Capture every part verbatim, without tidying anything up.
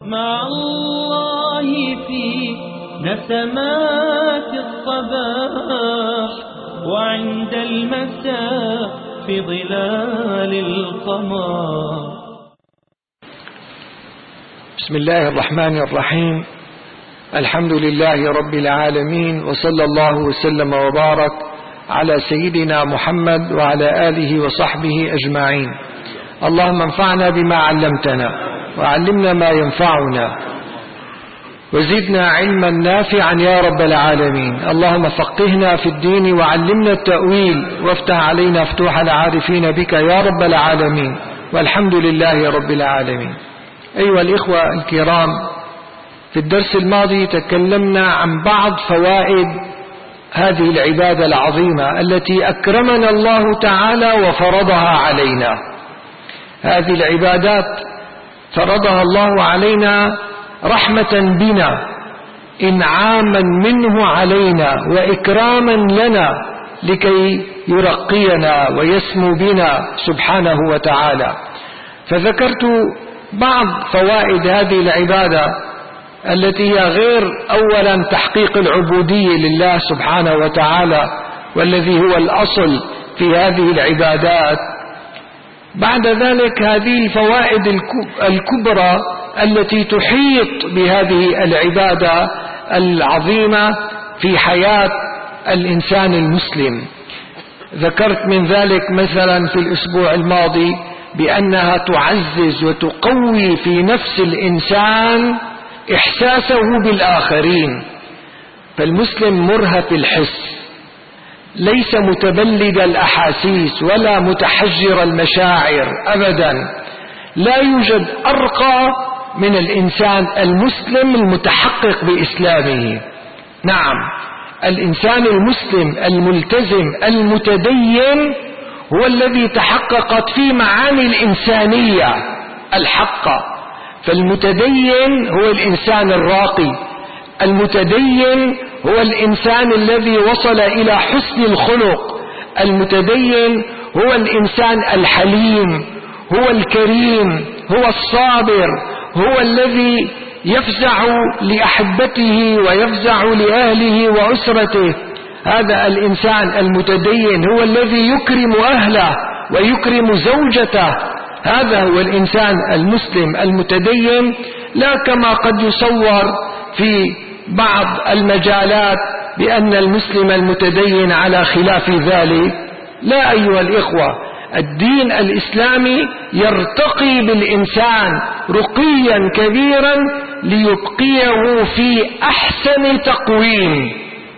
مع الله في نسمات الصباح وعند المساء في ظلال القمر. بسم الله الرحمن الرحيم. الحمد لله رب العالمين، وصلى الله وسلم وبارك على سيدنا محمد وعلى آله وصحبه أجمعين. اللهم انفعنا بما علمتنا وعلمنا ما ينفعنا وزدنا علما نافعا يا رب العالمين. اللهم فقهنا في الدين وعلمنا التأويل وافتح علينا فتوح العارفين بك يا رب العالمين، والحمد لله رب العالمين. أيها الإخوة الكرام، في الدرس الماضي تكلمنا عن بعض فوائد هذه العبادة العظيمة التي أكرمنا الله تعالى وفرضها علينا. هذه العبادات فرضها الله علينا رحمة بنا، إنعاما منه علينا وإكراما لنا لكي يرقينا ويسمو بنا سبحانه وتعالى. فذكرت بعض فوائد هذه العبادة التي هي غير أولا تحقيق العبودية لله سبحانه وتعالى والذي هو الأصل في هذه العبادات. بعد ذلك هذه الفوائد الكبرى التي تحيط بهذه العبادة العظيمة في حياة الإنسان المسلم. ذكرت من ذلك مثلا في الأسبوع الماضي بأنها تعزز وتقوي في نفس الإنسان إحساسه بالآخرين. فالمسلم مرهف الحس، ليس متبلد الأحاسيس ولا متحجر المشاعر أبدا. لا يوجد أرقى من الإنسان المسلم المتحقق بإسلامه. نعم، الإنسان المسلم الملتزم المتدين هو الذي تحققت فيه معاني الإنسانية الحقة. فالمتدين هو الإنسان الراقي، المتدين هو الإنسان الذي وصل إلى حسن الخلق، المتدين هو الإنسان الحليم، هو الكريم، هو الصابر، هو الذي يفزع لأحبته ويفزع لأهله وأسرته. هذا الإنسان المتدين هو الذي يكرم أهله ويكرم زوجته. هذا هو الإنسان المسلم المتدين، لا كما قد يصور في بعض المجالات بأن المسلم المتدين على خلاف ذلك. لا أيها الإخوة، الدين الإسلامي يرتقي بالإنسان رقيا كبيرا ليبقيه في أحسن تقويم.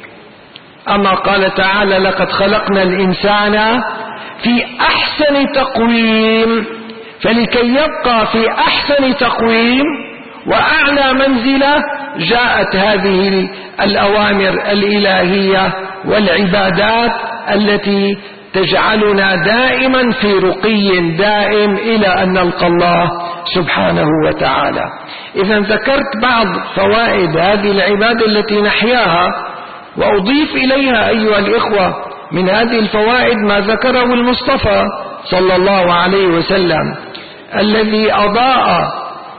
أما قال تعالى: لقد خلقنا الإنسان في أحسن تقويم. فلكي يبقى في أحسن تقويم وأعلى منزلة جاءت هذه الأوامر الإلهية والعبادات التي تجعلنا دائما في رقي دائم إلى أن نلقى الله سبحانه وتعالى. إذا ذكرت بعض فوائد هذه العبادة التي نحياها، وأضيف إليها أيها الإخوة من هذه الفوائد ما ذكره المصطفى صلى الله عليه وسلم الذي أضاء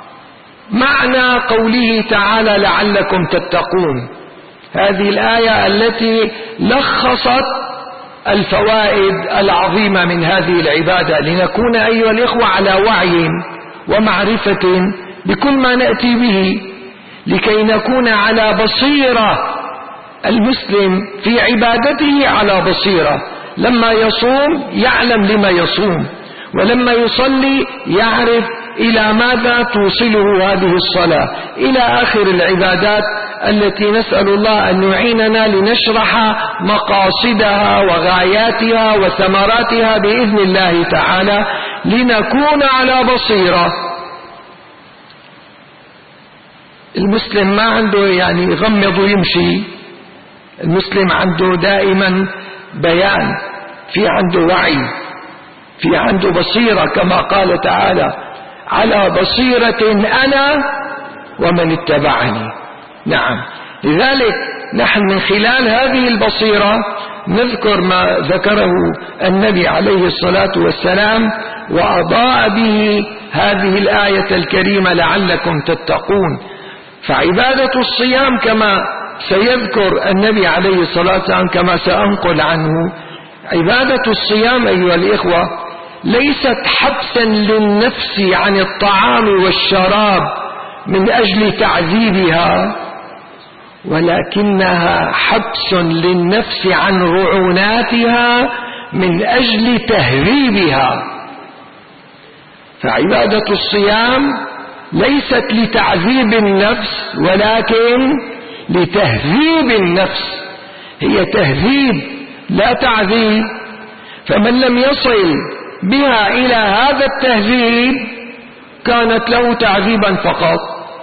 معنى قوله تعالى: لعلكم تتقون. هذه الآية التي لخصت الفوائد العظيمة من هذه العبادة، لنكون أيها الإخوة على وعي ومعرفة بكل ما نأتي به، لكي نكون على بصيرة. المسلم في عبادته على بصيرة، لما يصوم يعلم لما يصوم، ولما يصلي يعرف إلى ماذا توصله هذه الصلاة، إلى آخر العبادات التي نسأل الله أن يعيننا لنشرح مقاصدها وغاياتها وثمراتها بإذن الله تعالى، لنكون على بصيرة. المسلم ما عنده يعني يغمض ويمشي، المسلم عنده دائما بيان، في عنده وعي، في عنده بصيرة، كما قال تعالى: على بصيرة أنا ومن اتبعني. نعم، لذلك نحن من خلال هذه البصيرة نذكر ما ذكره النبي عليه الصلاة والسلام وأضاء به هذه الآية الكريمة لعلكم تتقون. فعبادة الصيام كما سيذكر النبي عليه الصلاة والسلام كما سأنقل عنه، عبادة الصيام أيها الإخوة ليست حبسا للنفس عن الطعام والشراب من أجل تعذيبها، ولكنها حبس للنفس عن رعوناتها من أجل تهذيبها. فعبادة الصيام ليست لتعذيب النفس ولكن لتهذيب النفس، هي تهذيب لا تعذيب. فمن لم يصل بها إلى هذا التهذيب كانت له تعذيبا فقط.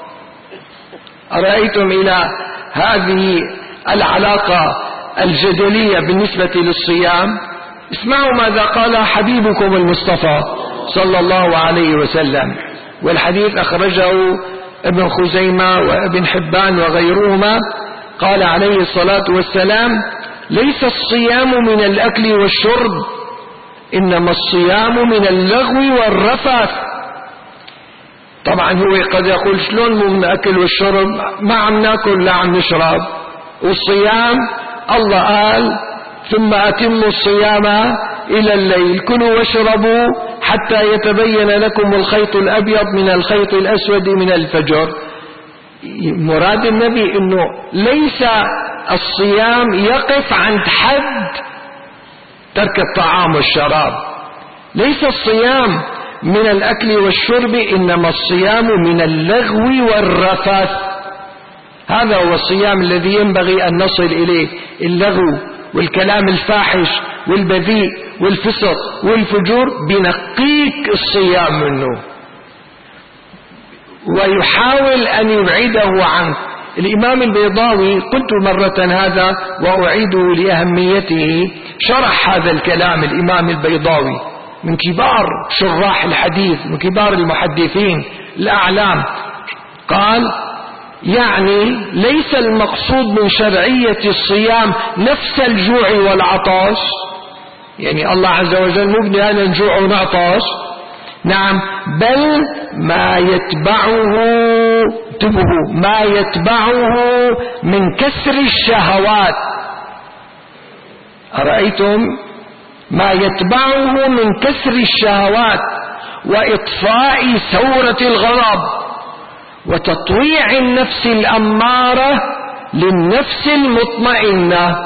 أرأيتم إلى هذه العلاقة الجدلية بالنسبة للصيام؟ اسمعوا ماذا قال حبيبكم المصطفى صلى الله عليه وسلم، والحديث أخرجه ابن خزيمة وابن حبان وغيرهما. قال عليه الصلاة والسلام: ليس الصيام من الأكل والشرب، إنما الصيام من اللغو والرفث. طبعا هو قد يقول شلون مو من الأكل والشرب، ما عم ناكل لا عم نشرب، والصيام الله قال: ثم أتموا الصيام إلى الليل، كلوا واشربوا حتى يتبين لكم الخيط الأبيض من الخيط الأسود من الفجر. مراد النبي أنه ليس الصيام يقف عند حد ترك الطعام والشراب، ليس الصيام من الأكل والشرب، إنما الصيام من اللغو والرفث. هذا هو الصيام الذي ينبغي أن نصل إليه، اللغو والكلام الفاحش والبذيء والفسق والفجور بنقيك الصيام منه ويحاول أن يبعده عنك. الإمام البيضاوي، قلت مرة هذا وأعيده لأهميته، شرح هذا الكلام الإمام البيضاوي من كبار شراح الحديث، من كبار المحدثين الأعلام. قال: يعني ليس المقصود من شرعية الصيام نفس الجوع والعطش، يعني الله عز وجل مبني على الجوع ونعطش، نعم، بل ما يتبعه، انتبهوا، ما يتبعه من كسر الشهوات. أرأيتم؟ ما يتبعه من كسر الشهوات وإطفاء ثورة الغضب وتطويع النفس الأمارة للنفس المطمئنة.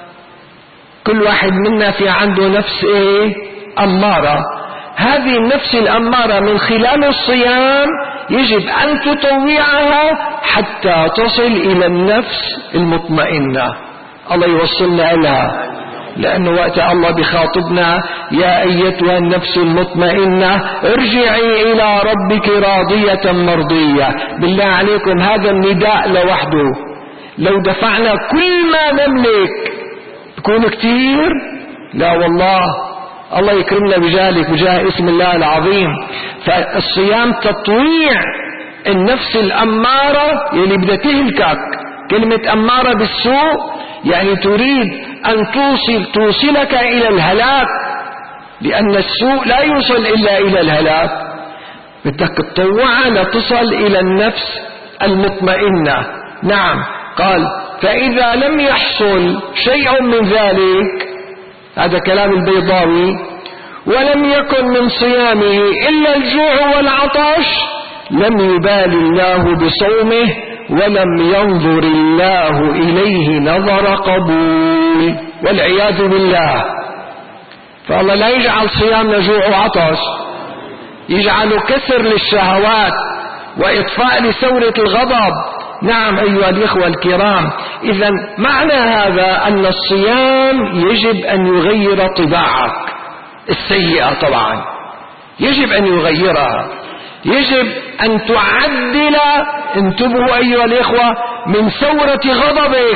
كل واحد منا في عنده نفس ايه؟ أمارة. هذه النفس الأمارة من خلال الصيام يجب أن تطوعها حتى تصل إلى النفس المطمئنة. الله يوصلنا لها، لأنه وقت الله بخاطبنا: يا أيتها النفس المطمئنة ارجعي إلى ربك راضية مرضية. بالله عليكم هذا النداء لوحده لو دفعنا كل ما نملك بكون كتير؟ لا والله، الله يكرمنا بجالك بجاه اسم الله العظيم. فالصيام تطويع النفس الأمارة يلي بدها تهلكك. كلمة أمارة بالسوء يعني تريد أن توصل توصلك إلى الهلاك، لأن السوء لا يوصل إلا إلى الهلاك. بدك تطوعها لتصل إلى النفس المطمئنة. نعم. قال: فإذا لم يحصل شيء من ذلك، هذا كلام البيضاوي، ولم يكن من صيامه إلا الجوع والعطش، لم يبال الله بصومه ولم ينظر الله إليه نظر قبول، والعياذ بالله. فالله لا يجعل صيامنا جوع وعطش، يجعل كسر للشهوات وإطفاء لثورة الغضب. نعم أيها الإخوة الكرام، إذا معنى هذا أن الصيام يجب أن يغير طباعك السيئة، طبعا يجب أن يغيرها، يجب أن تعدل، انتبهوا أيها الإخوة، من ثورة غضبك.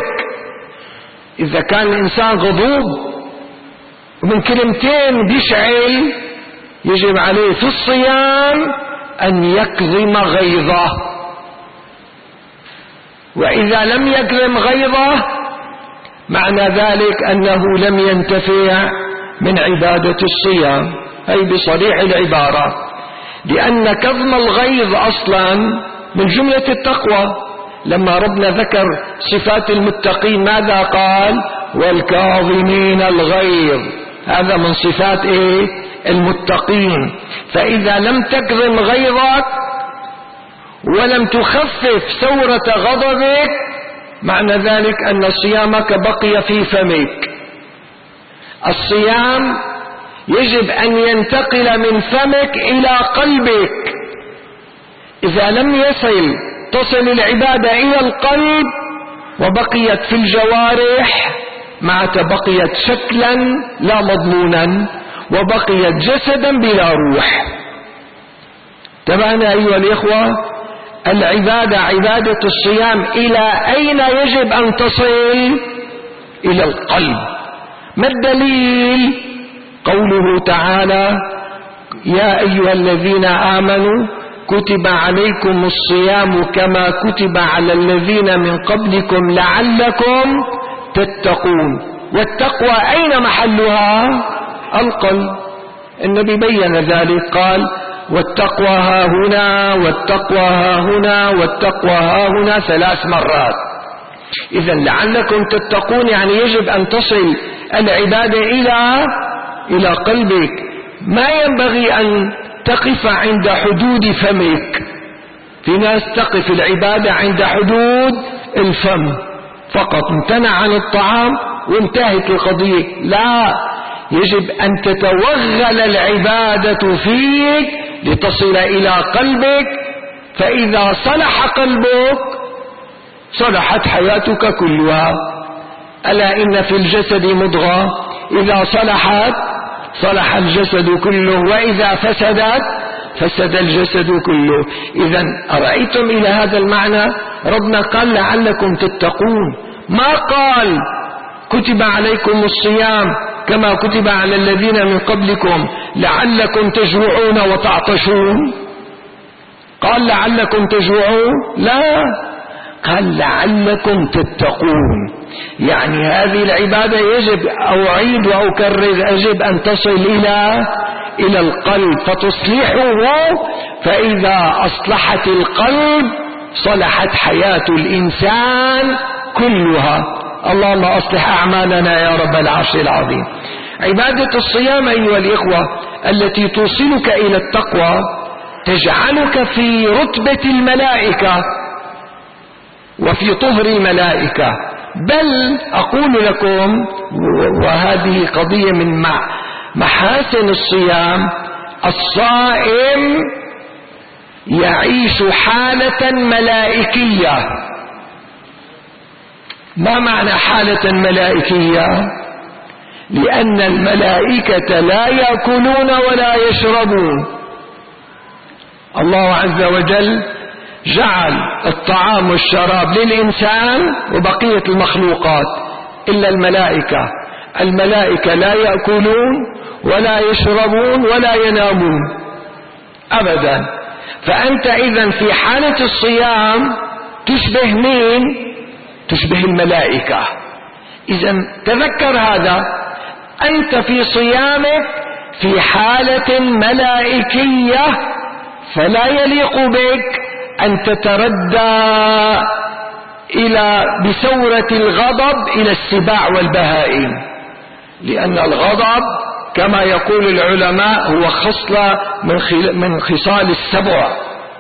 إذا كان الإنسان غضوب ومن كلمتين بيشعل، يجب عليه في الصيام أن يكظم غيظه، وإذا لم يكظم غيظه معنى ذلك أنه لم ينتفع من عبادة الصيام، أي بصريح العبارة، لأن كظم الغيظ أصلا من جملة التقوى. لما ربنا ذكر صفات المتقين ماذا قال؟ والكاظمين الغيظ، هذا من صفات إيه؟ المتقين. فإذا لم تكظم غيظك ولم تخفف ثورة غضبك، معنى ذلك أن صيامك بقي في فمك. الصيام يجب أن ينتقل من فمك إلى قلبك. إذا لم يصل تصل العبادة إلى القلب وبقيت في الجوارح، مع بقيت شكلا لا مضمونا، وبقيت جسدا بلا روح. تبعنا أيها الإخوة، العبادة عبادة الصيام إلى أين يجب أن تصل؟ إلى القلب. ما الدليل؟ قوله تعالى: يا أيها الذين آمنوا كتب عليكم الصيام كما كتب على الذين من قبلكم لعلكم تتقون. والتقوى أين محلها؟ القلب. النبي بين ذلك، قال: والتقوى ها هنا، والتقوى ها هنا، والتقوى ها هنا ثلاث مرات. إذا لعلكم تتقون يعني يجب أن تصل العبادة إلى إلى قلبك. ما ينبغي أن تقف عند حدود فمك. في ناس تقف العبادة عند حدود الفم فقط، امتنع عن الطعام وانتهت القضية. لا، يجب أن تتوغل العبادة فيك لتصل إلى قلبك. فإذا صلح قلبك صلحت حياتك كلها. ألا إن في الجسد مضغة إذا صلحت صلح الجسد كله، وإذا فسدت فسد الجسد كله. إذا أرأيتم إلى هذا المعنى؟ ربنا قال لعلكم تتقون، ما قال كتب عليكم الصيام كما كتب على الذين من قبلكم لعلكم تجوعون وتعطشون. قال لعلكم تجوعون؟ لا، قال لعلكم تتقون. يعني هذه العبادة يجب، أو أعيد وأكرر، يجب أن تصل إلى إلى القلب فتصلحه. فإذا أصلحت القلب صلحت حياة الإنسان كلها. اللهم أصلح أعمالنا يا رب العرش العظيم. عبادة الصيام أيها الإخوة التي توصلك إلى التقوى تجعلك في رتبة الملائكة وفي طهر الملائكة. بل أقول لكم، وهذه قضية من محاسن الصيام، الصائم يعيش حالة ملائكية. ما معنى حالة ملائكية؟ لأن الملائكة لا يأكلون ولا يشربون. الله عز وجل جعل الطعام والشراب للإنسان وبقية المخلوقات إلا الملائكة. الملائكة لا يأكلون ولا يشربون ولا ينامون أبدا. فأنت إذن في حالة الصيام تشبه مين؟ تشبه الملائكة. إذن تذكر هذا، أنت في صيامك في حالة ملائكية، فلا يليق بك أن تتردى إلى بثورة الغضب إلى السباع والبهائم، لأن الغضب كما يقول العلماء هو خصلة من خصال السبع.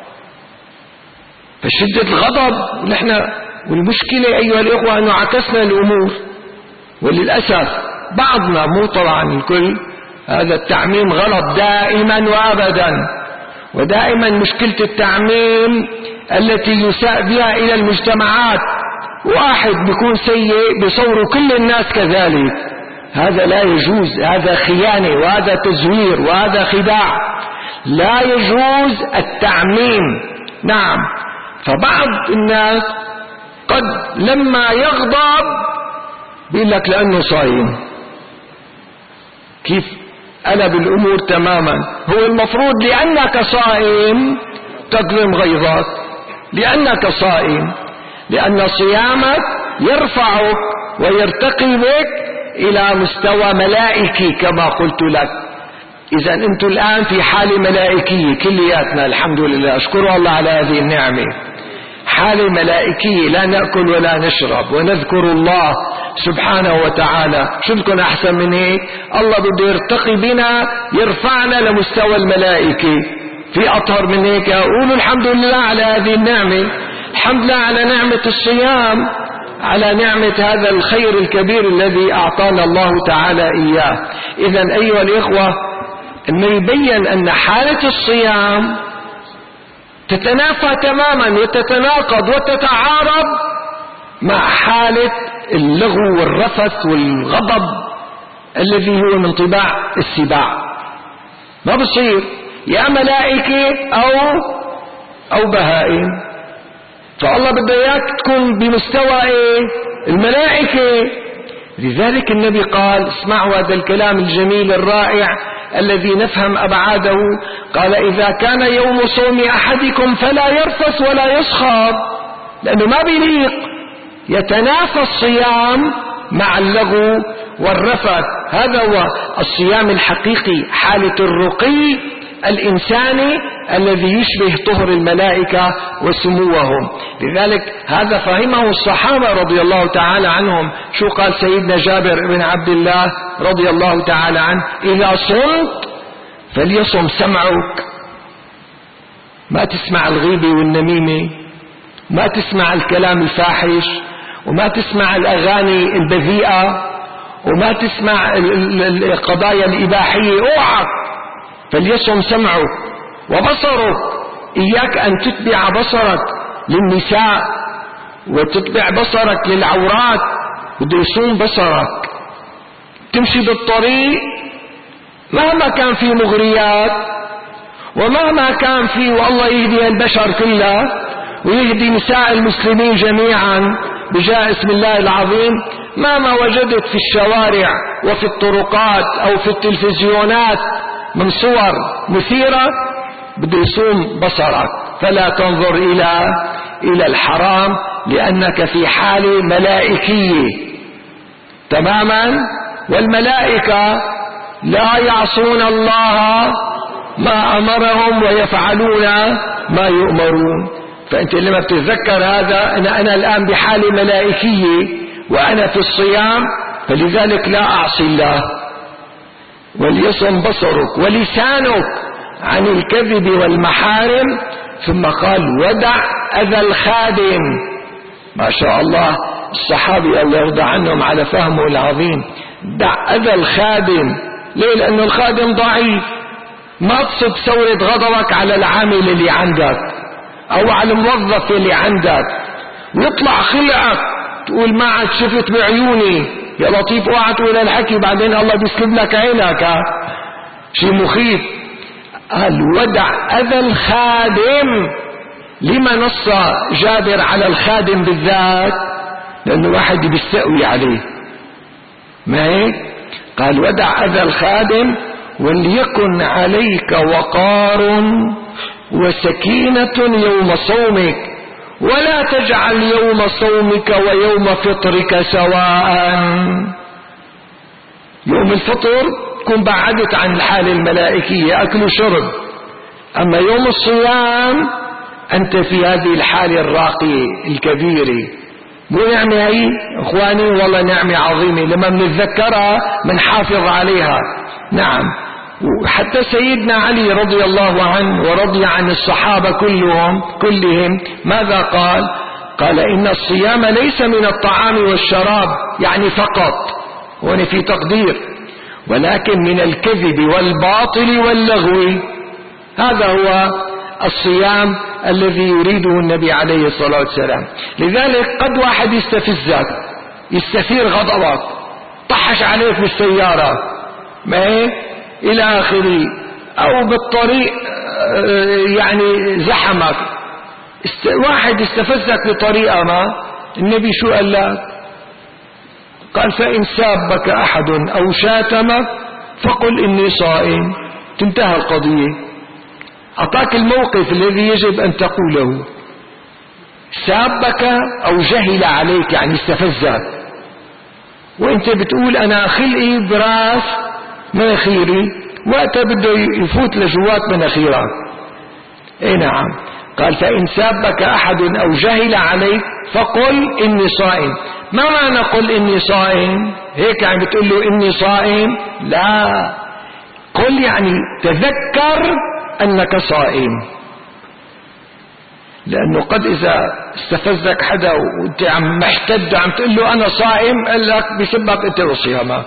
فشدة الغضب نحن، والمشكلة أيها الإخوة أنه عكسنا الأمور، وللأسف بعضنا، مو طبعا الكل، هذا التعميم غلط دائما وأبدا. ودائما مشكلة التعميم التي يساء بها إلى المجتمعات، واحد بيكون سيء بصور كل الناس كذلك. هذا لا يجوز، هذا خيانة وهذا تزوير وهذا خداع. لا يجوز التعميم. نعم، فبعض الناس قد لما يغضب بيقول لك لأنه صايم. كيف قلب الأمور تماما؟ هو المفروض لأنك صائم تكظم غيظك، لأنك صائم، لأن صيامك يرفعك ويرتقي بك إلى مستوى ملائكي كما قلت لك. إذا أنتم الآن في حالة ملائكية كلياتنا، الحمد لله، أشكر الله على هذه النعمة. حالة ملائكية، لا نأكل ولا نشرب ونذكر الله سبحانه وتعالى. شو لكم أحسن من هيك؟ الله بده يرتقي بنا، يرفعنا لمستوى الملائكة. في أطهر من هيك؟ قولوا الحمد لله على هذه النعمة. الحمد لله على نعمة الصيام، على نعمة هذا الخير الكبير الذي أعطانا الله تعالى إياه. إذن أيها الإخوة، أنه يبين أن حالة الصيام تتنافى تماما وتتناقض وتتعارض مع حالة اللغو والرفث والغضب الذي هو من طباع السباع. ما بصير يا ملائكة أو أو بهائم. فالله بده إياك تكون بمستوى إيه؟ الملائكة. لذلك النبي قال، اسمعوا هذا الكلام الجميل الرائع الذي نفهم أبعاده. قال: إذا كان يوم صوم أحدكم فلا يرفث ولا يسخر، لأنه ما بيليق، يتنافى الصيام مع اللغو والرفث. هذا هو الصيام الحقيقي، حالة الرقي الإنساني الذي يشبه طهر الملائكة وسموهم. لذلك هذا فهمه الصحابة رضي الله تعالى عنهم. شو قال سيدنا جابر بن عبد الله رضي الله تعالى عنه؟ إذا صمت فليصم سمعك، ما تسمع الغيبة والنميمة، ما تسمع الكلام الفاحش، وما تسمع الأغاني البذيئة، وما تسمع القضايا الإباحية. اوعك، فليصم سمعك وبصرك. إياك أن تتبع بصرك للنساء وتتبع بصرك للعورات. بده يصوم بصرك. تمشي بالطريق مهما كان في مغريات ومهما كان في، والله يهدي البشر كلها ويهدي نساء المسلمين جميعا بجاه اسم الله العظيم. مهما وجدت في الشوارع وفي الطرقات أو في التلفزيونات من صور مثيرة، بده يصوم بصرك. فلا تنظر إلى إلى الحرام، لأنك في حالة ملائكية تماما. والملائكة لا يعصون الله ما أمرهم ويفعلون ما يؤمرون. فأنت لما بتتذكر هذا، أنا, أنا الآن بحالة ملائكية وأنا في الصيام، فلذلك لا أعصي الله. وليصم بصرك ولسانك عن الكذب والمحارم. ثم قال: ودع أذى الخادم. ما شاء الله، الصحابي الله يرضى عنهم على فهمه العظيم. دع أذى الخادم. ليه؟ لأنه الخادم ضعيف. ما تصب ثورة غضبك على العامل اللي عندك أو على الموظف اللي عندك، ويطلع خلقك تقول ما عاد شفت بعيوني يا لطيف، اوعى تقول الحكي بعدين الله بيسلب لك عينك. شيء مخيف. قال: ودع أذى الخادم. لما نص جابر على الخادم بالذات؟ لأنه واحد بيستقوي عليه، ما هيك؟ قال: ودع أذى الخادم وليكن عليك وقار وسكينة يوم صومك، ولا تجعل يوم صومك ويوم فطرك سواء. يوم الفطر تكون بعدت عن الحالة الملائكية، أكل وشرب. أما يوم الصيام أنت في هذه الحالة الراقية الكبيرة. مو نعمة هي إخواني؟ والله نعمة عظيمة، لما منتذكرها منحافظ عليها. نعم. وحتى سيدنا علي رضي الله عنه ورضي عن الصحابة كلهم كلهم ماذا قال؟ قال: إن الصيام ليس من الطعام والشراب، يعني فقط، وهنا في تقدير، ولكن من الكذب والباطل واللغو. هذا هو الصيام الذي يريده النبي عليه الصلاة والسلام. لذلك قد واحد يستفزك، يستثير غضبك، طحش عليك بالسيارة، ما هيك إلى آخره، أو بالطريق يعني زحمك، واحد استفزك بطريقة ما. النبي شو قال لك؟ قال: فإن سابك أحد أو شاتمك فقل إني صائم. تنتهى القضية. أعطاك الموقف الذي يجب أن تقوله. سابك أو جهل عليك، يعني استفزك، وانت بتقول انا خلقي براس مناخيري، وقتها بده يفوت لجوات مناخيرك. اي نعم. قال فإن سابك أحد أو جهل عليك فقل إني صائم. ما معنى قل إني صائم؟ هيك يعني بتقول له إني صائم؟ لا، قل يعني تذكر أنك صائم، لأنه قد إذا استفزك حدا وانت عم محتد عم تقول له أنا صائم، قال لك بسبب أنت وصيامك.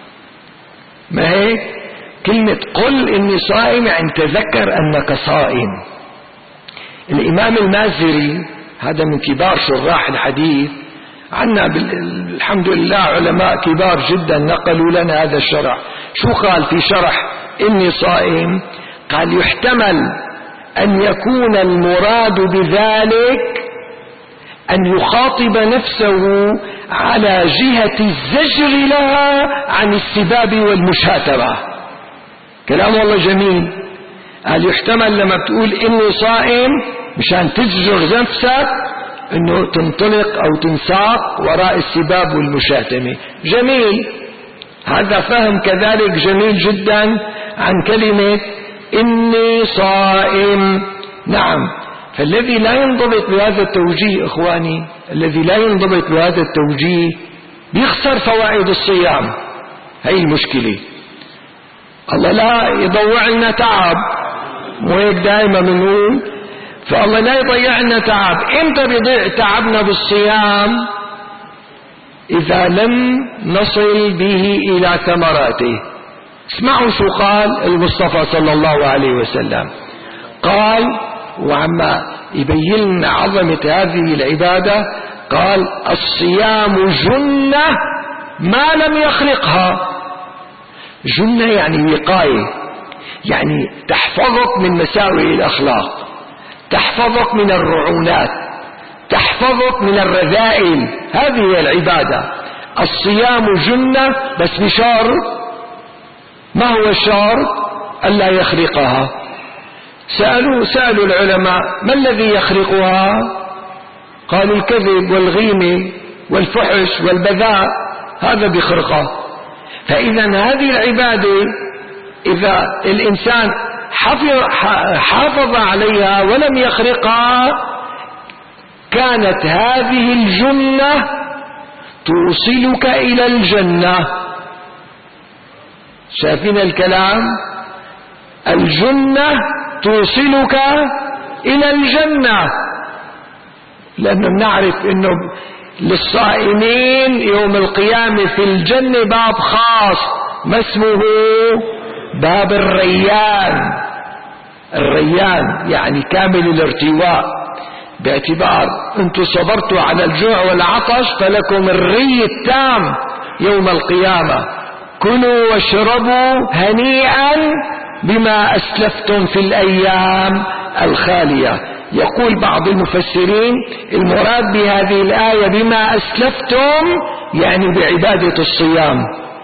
ما هيك؟ كلمة قل إني صائم يعني تذكر أنك صائم. الإمام المازري هذا من كبار شراح الحديث، عنا الحمد لله علماء كبار جدا نقلوا لنا هذا الشرح. شو قال في شرح إني صائم؟ قال يحتمل أن يكون المراد بذلك أن يخاطب نفسه على جهة الزجر لها عن السباب والمشاتمة. كلام والله جميل. قال يحتمل لما بتقول إني صائم مشان تزجر نفسك انه تنطلق او تنساق وراء السباب والمشاتمة. جميل، هذا فهم كذلك جميل جدا عن كلمة إني صائم. نعم. فالذي لا ينضبط بهذا التوجيه إخواني، الذي لا ينضبط بهذا التوجيه بيخسر فوائد الصيام. هي المشكلة. الله لا يضوع لنا تعب، وهيك دائما بنقول فالله لا يضيع لنا تعب. امتى بيضيع تعبنا بالصيام؟ إذا لم نصل به إلى ثمراته. اسمعوا شو قال المصطفى صلى الله عليه وسلم. قال وعما يبين لنا عظمة هذه العبادة، قال الصيام جنة ما لم يخلقها. جنة يعني وقاية، يعني تحفظك من مساوئ الأخلاق، تحفظك من الرعونات، تحفظك من الرذائل. هذه هي العبادة. الصيام جنة، بس بشرط. ما هو الشرط؟ ألا يخرقها. سألوا سألوا العلماء ما الذي يخرقها؟ قالوا الكذب والغيمة والفحش والبذاء، هذا بيخرقها. فإذا هذه العبادة إذا الإنسان حافظ عليها ولم يخرقها، كانت هذه الجنة توصلك إلى الجنة. شايفين الكلام؟ الجنة توصلك إلى الجنة، لأنه نعرف أنه للصائمين يوم القيامة في الجنة باب خاص، ما اسمه؟ باب الريان. الريان يعني كامل الارتواء، باعتبار انتم صبرتوا على الجوع والعطش فلكم الري التام يوم القيامة. كلوا واشربوا هنيئا بما أسلفتم في الأيام الخالية. يقول بعض المفسرين المراد بهذه الآية بما أسلفتم يعني بعبادة الصيام.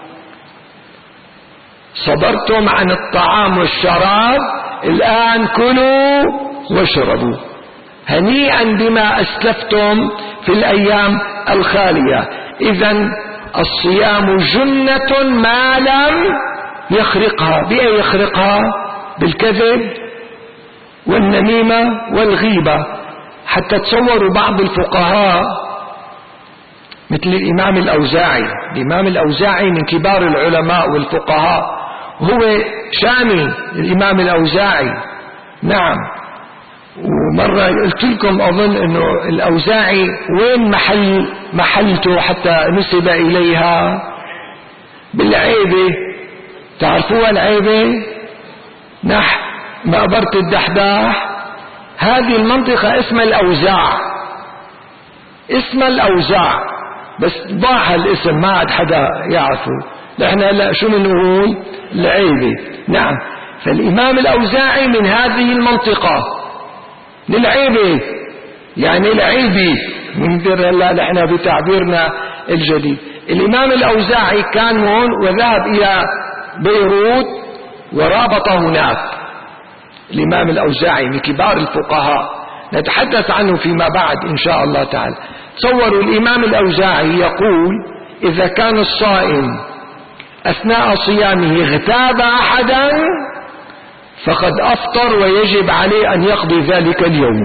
صبرتم عن الطعام والشراب، الآن كلوا واشربوا هنيئا بما أسلفتم في الأيام الخالية. إذن الصيام جنة ما لم يخرقها. بأي يخرقها؟ بالكذب والنميمة والغيبة. حتى تصوروا بعض الفقهاء مثل الإمام الأوزاعي. الإمام الأوزاعي من كبار العلماء والفقهاء، هو شامي الإمام الأوزاعي. نعم. ومرة قلت لكم أظن أنه الأوزاعي وين محل محلته حتى نسب إليها؟ بالعيبة. تعرفوها العيبة؟ نح مقبرة الدحداح. هذه المنطقة اسمها الأوزاع، اسمها الأوزاع، بس ضاع الاسم ما عاد حدا يعرفه. نحن هلا شو بنقول؟ العيبة. نعم. فالإمام الأوزاعي من هذه المنطقة، للعيبة يعني العيبة منذر هلا نحن بتعبيرنا الجديد. الإمام الأوزاعي كان هون وذهب إلى بيروت ورابط هناك. الإمام الأوزاعي من كبار الفقهاء، نتحدث عنه فيما بعد إن شاء الله تعالى. تصوروا الإمام الأوزاعي يقول إذا كان الصائم أثناء صيامه اغتاب أحدا فقد أفطر ويجب عليه أن يقضي ذلك اليوم.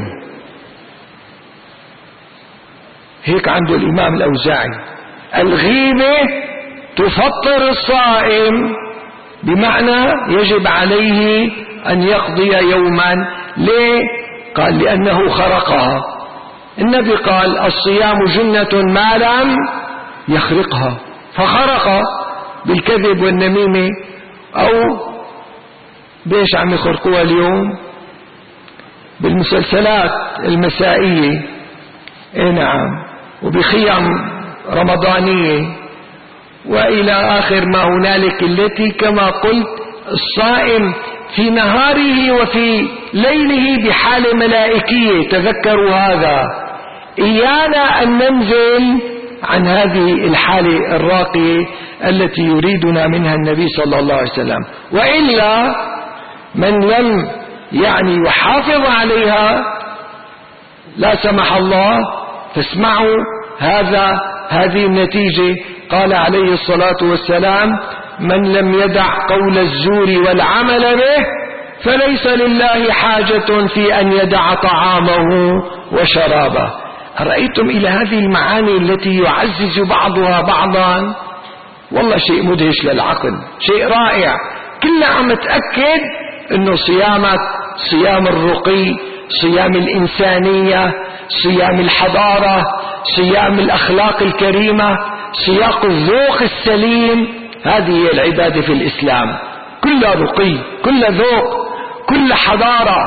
هيك عنده الإمام الأوزاعي، الغيبة تفطر الصائم، بمعنى يجب عليه أن يقضي يوما. ليه؟ قال لأنه خرقها. النبي قال الصيام جنة ما لم يخرقها، فخرق بالكذب والنميمة، أو بيش عم يخرقوها اليوم بالمسلسلات المسائية، اي نعم، وبخيام رمضانية وإلى آخر ما هنالك، التي كما قلت الصائم في نهاره وفي ليله بحالة ملائكية. تذكروا هذا. إيانا أن ننزل عن هذه الحالة الراقية التي يريدنا منها النبي صلى الله عليه وسلم، وإلا من لم يعني يحافظ عليها لا سمح الله، فاسمعوا هذا هذه النتيجة. قال عليه الصلاة والسلام: من لم يدع قول الزور والعمل به فليس لله حاجة في أن يدع طعامه وشرابه. أرأيتم إلى هذه المعاني التي يعزز بعضها بعضا؟ والله شيء مدهش للعقل، شيء رائع. كلنا عم تأكد أنه صيامك صيام الرقي، صيام الإنسانية، صيام الحضارة، صيام الأخلاق الكريمة، سياق الذوق السليم. هذه هي العبادة في الإسلام، كلها رقي، كلها ذوق، كل حضارة،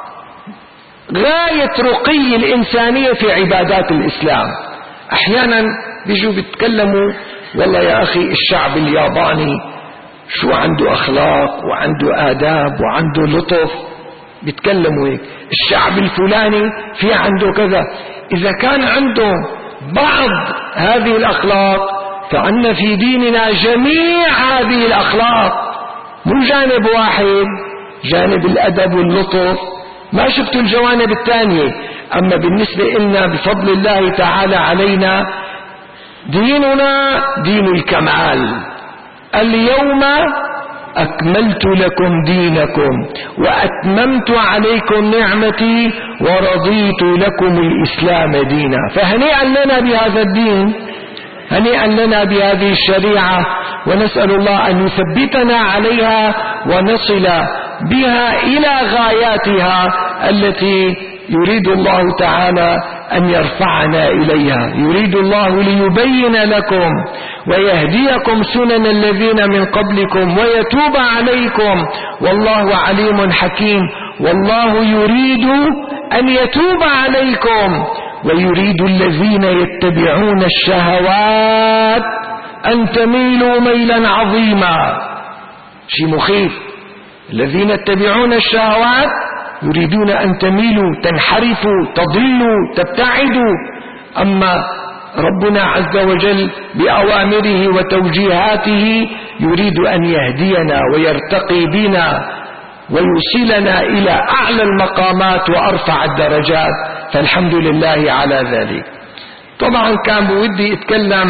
غاية رقي الإنسانية في عبادات الإسلام. أحيانا بيجوا بيتكلموا والله يا أخي الشعب الياباني شو عنده أخلاق وعنده آداب وعنده لطف، بيتكلموا هيك. الشعب الفلاني في عنده كذا. إذا كان عنده بعض هذه الأخلاق فعنا في ديننا جميع هذه الأخلاق، مو جانب واحد، جانب الأدب واللطف. ما شفتوا الجوانب الثانية. أما بالنسبة لنا بفضل الله تعالى علينا ديننا دين الكمال. اليوم أكملت لكم دينكم وأتممت عليكم نعمتي ورضيت لكم الإسلام دينا. فهنيئا لنا بهذا الدين، هنيئا لنا بهذه الشريعة، ونسأل الله أن يثبتنا عليها ونصل بها إلى غاياتها التي يريد الله تعالى أن يرفعنا إليها. يريد الله ليبين لكم ويهديكم سنن الذين من قبلكم ويتوب عليكم والله عليم حكيم. والله يريد أن يتوب عليكم ويريد الذين يتبعون الشهوات أن تميلوا ميلا عظيما. شيء مخيف. الذين يتبعون الشهوات يريدون أن تميلوا، تنحرفوا، تضلوا، تبتعدوا. أما ربنا عز وجل بأوامره وتوجيهاته يريد أن يهدينا ويرتقي بنا ويوصلنا إلى أعلى المقامات وأرفع الدرجات، فالحمد لله على ذلك. طبعا كان بودي أتكلم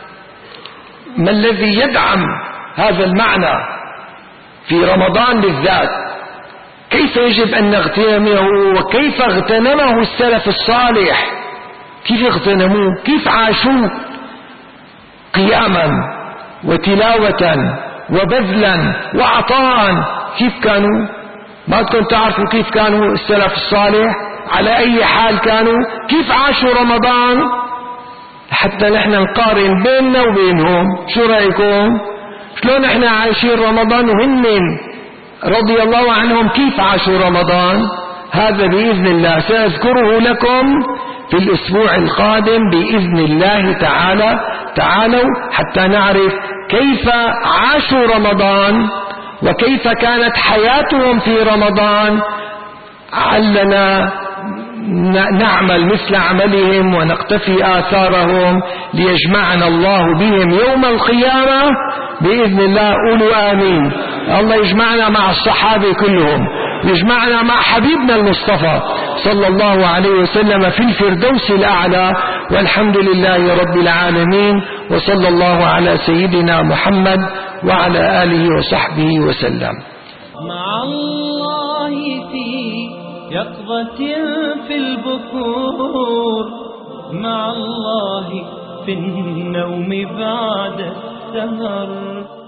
ما الذي يدعم هذا المعنى في رمضان بالذات، كيف يجب أن نغتنمه وكيف اغتنمه السلف الصالح، كيف اغتنموه، كيف عاشوه قياما وتلاوة وبذلا وعطاء. كيف كانوا؟ ما بدكم تعرفوا كيف كانوا السلف الصالح، على أي حال كانوا، كيف عاشوا رمضان، حتى نحن نقارن بيننا وبينهم. شو رأيكم؟ شلون نحن عايشين رمضان وهن رضي الله عنهم كيف عاشوا رمضان؟ هذا بإذن الله سأذكره لكم في الأسبوع القادم بإذن الله تعالى. تعالوا حتى نعرف كيف عاشوا رمضان وكيف كانت حياتهم في رمضان، علنا نعمل مثل عملهم ونقتفي آثارهم ليجمعنا الله بهم يوم القيامة بإذن الله. قولوا آمين. الله يجمعنا مع الصحابة كلهم، يجمعنا مع حبيبنا المصطفى صلى الله عليه وسلم في الفردوس الأعلى، والحمد لله رب العالمين، وصلى الله على سيدنا محمد وعلى آله وصحبه وسلم. مع الله في يقظة في البكور، مع الله في النوم بعد السهر.